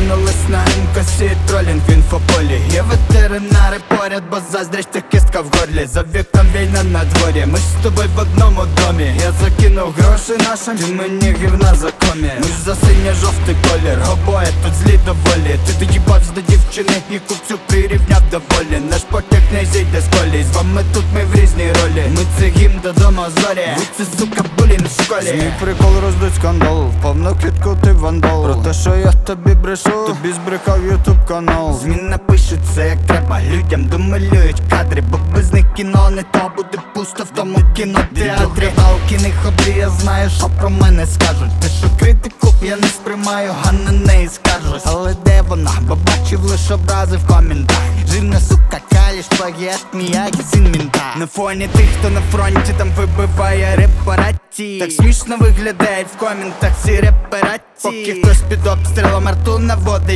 кинулись на МКСі, тролінг в інфополі. Є ветеринари поряд, бо заздрість та кістка в горлі. За вікном війна на дворі, ми ж з тобою в одному домі. Я закинув гроші нашим, ти мені гівна за комі. Ми ж за синьо-жовтий колір, обоє тут злі доволі. Ти доїбався до дівчини і купцю прирівняв до волі. Наш потяг не зійде з колії, з вами тут ми в різній ролі. Ми це гімн додому зорі, ви це сука булінг в школі. Мій прикол роздуть скандал, впав на квітку ти вандал. Про те, що я тобі брешу, тобі збрехав ютуб канал. Зміни пишуться як треба, людям домалюють кадри, бо без них кіно не то буде пусто в тому кінотеатрі. Палки не ходи, я знаю, що про мене скажуть. Те, що критику я не сприймаю, а на неї скаржусь. Але де вона? Бо бачив лише образи в коментах. Жирна сука, каліш, плагіат, міякі, син мінта. На фоні тих, хто на фронті там вибиває репарації. Так смішно виглядають в коментах ці репарації. Поки хтось під обстрілом арту наводить.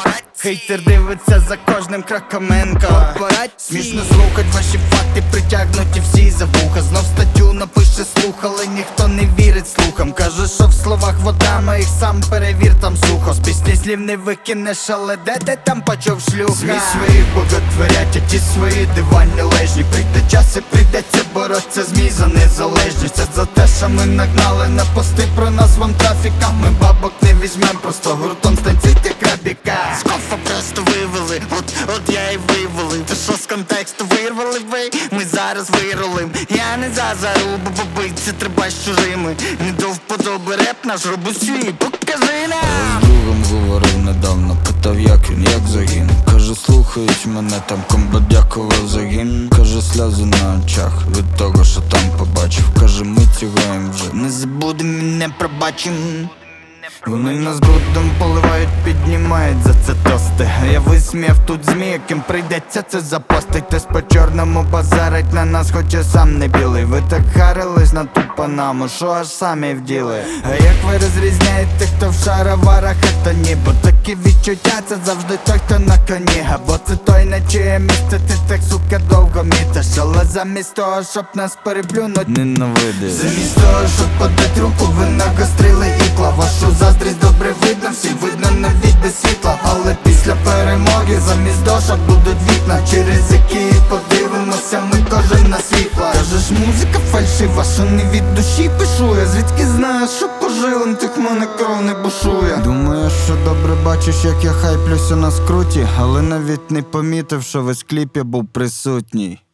Хейтер дивиться за кожним кроком корпорації. Смішно слухать ваші факти, притягнуті всі за вуха. Знов статтю напише слух, але ніхто не вірить слухам. Каже, що в словах вода, моїх сам перевір, там сухо. З пісні слів не викинеш, але де ти там почув шлюха? СМІ своїх боготворять, а ті свої диванні лежні. Прийде час і прийдеться боротися змі за незалежність. Це за те, що ми нагнали на пости про нас вам трафіка. Ми бабок не візьмем, просто гуртом станційте крабіка. Просто вивели, от я і вивалив. Ти що з контексту вирвали ви? Ми зараз вирулим. Я не за зарубу, бо биться треба з чужими. Не до вподоби реп наш, роби свій, покажи нам. Я з другом говорив недавно, питав як він, як загін. Каже, слухають мене, там комбат дякував за гімн. Каже, сльози на очах від того, що там побачив. Каже, ми цігуєм вже, Не забудем і не пробачим. вони нас брудом поливають, піднімають за це тости. Я висміяв тут змі, яким прийдеться це запостить. Хтось по чорному базарить на нас, хоч я сам не білий. Ви так харились на ту панаму, що аж самі вділи. А як ви розрізняєте, хто в шароварах, а хто ні? Бо такі відчуття, це завжди той, хто на коні. Або це той, на чиє місце ти так, сука, довго мітиш. Але замість того, щоб нас переплюнуть, ненавидиш. замість того, щоб подати руку, ви нагострили ікла. Вашу заздрість добре видно, всім видно навіть без світла. Але після перемоги замість дошок будуть вікна, через які подивимося ми кожен на світла. Кажеш, музика фальшива, що не від душі пишу. Я звідки знаю, що по жилам тих мене кров не бушує. Думаєш, що добре бачиш, як я хайплюся на скруті, але навіть не помітив, що весь кліп я був присутній.